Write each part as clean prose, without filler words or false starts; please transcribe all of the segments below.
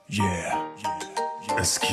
Yeah, SQ.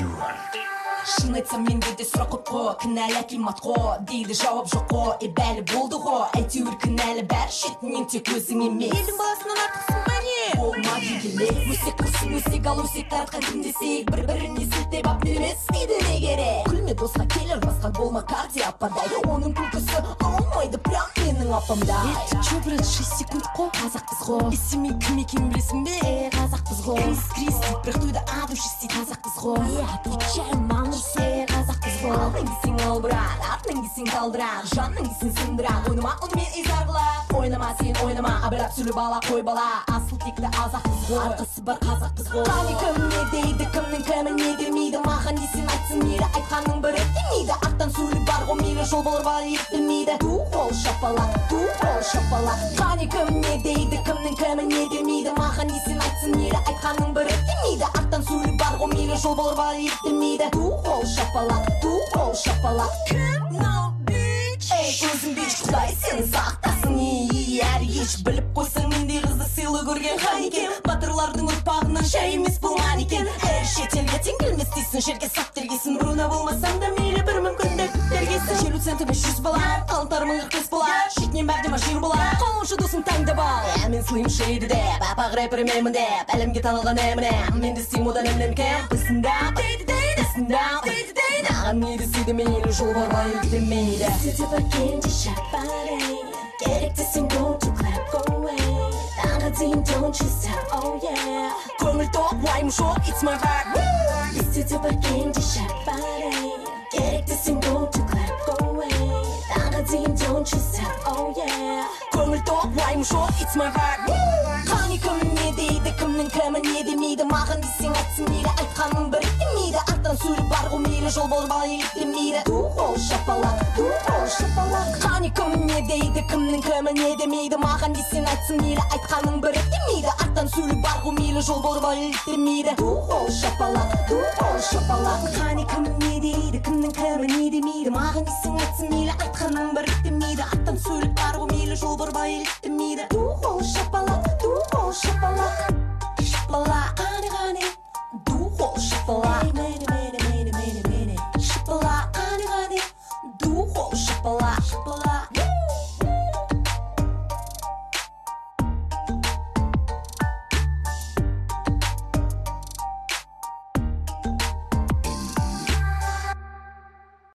Шын айтсам менде де сұрақ көп қой, кінәлі акимат қой, дейді жауап жоқ қой, бәлі болды ғой, әйтеуір кінәлі бәрі шетінен тек өзің емес. Елдің баласынан артықсың ба не? Болма келе, өсек құрсын өсек ал өсек таратқан кім десек, бір-біріне сілтеп ап немес дейді не керек. Күлме досқа келер басқа болма карди ападай, оның күлкісі алмайды прям менің апамдай. Ты чё, брат, 6 секунд қой, қазақпыз ғой. Есімей кім екенін білесің бе? Қазақпыз ғой. Крис, бірақ тойда adu шести қазақпыз ғой. Отвечаю, мамыр се, қазақпыз ғой. Алтын кесің ал брат, артын кесің талдырақ, жанның кесің сындырақ. Ойнама онымен изар қылап, ойнама сен ойнама, абырап сүлі бала қой бала, асыл текті азақпыз ғой. Арқасы бар қазақпыз ғой. Қане кім не дейді, кімнің кімі не демейді, маған десен айтсын мейлі, айтқанның бірі демейді. Аттан сүлі бар ғой мейлі, жол болар бар еттілмейді. Ду қол шапалақ, ду қол шапалақ. Қане кім не дейді, кімнің кімі не демейді, маған десен айтсын мейлі, айтқанның бірі демейді. Аттан сүлі бар ғой мейлі, жол болар бар еттілмейді. Ду қол шапалақ, ду қол шапалақ. Кім no bitch? Эй, өзің бич, құдай сені сақтасын. Әр еш біліп қойсаң мендей қызды сыйлы көрген хан екен. Батырлардың ұрпағынан жай емес бұл екен. Әр шетелге тең келмес дейсің, жерге сап тергесін. Бруна болмасаң да мейлі бір мүмкіндік тергесін. Желу центіме 100 балар, қалықтарымың 45 балар, шетінен бәрде машир балар. Қолыншы досың таңдап ал, мен слим шейді деп, апақ рэпер емеймін деп, әлемге танылған емінем. Мен де стим одан емінем кем, пысындап, пысындап, маған не десейді мейлі, жол бар ма еліктемейді. Сөйтіп әкенде шапарай, керек десең go to clap go away. Таңға дейін don't you stop, oh yeah. Көңіл тоқ, уайым жоқ, it's my vibe. Сөйтіп әкенде шапарай, керек десең go to clap go away. Таңға дейін don't you stop, oh yeah. Көңіл тоқ, уайым жоқ, it's my vibe. Қане кім не дейді, кімнің кімі не демейді, маған десең айтсын мейлі, айтқанның бірі демейді. Аттан сүлі бар ғой мейлі, жол болар бала еліктемейді. Ду қол шапалақ, ду қол шапалақ. Қане кім не дейді, кімнің кімі не демейді, маған десең айтсын мейлі, айтқанның бірі демейді. Аттан сүлі бар ғой мейлі, жол болар бала еліктемейді. Ду қол шапалақ, ду қол шапалақ. Қане кім не дейді, кімнің кімі не демейді, маған десең айтсын мейлі, айтқанның бірі демейді. Аттан сүлі бар ғой мейлі, жол болар бала еліктемейді. Ду қол шапалақ, ду қол шапалақ. Шапалақ, қане, ду қол шапалақ. Шапалақ, қане, ду қол шапалақ.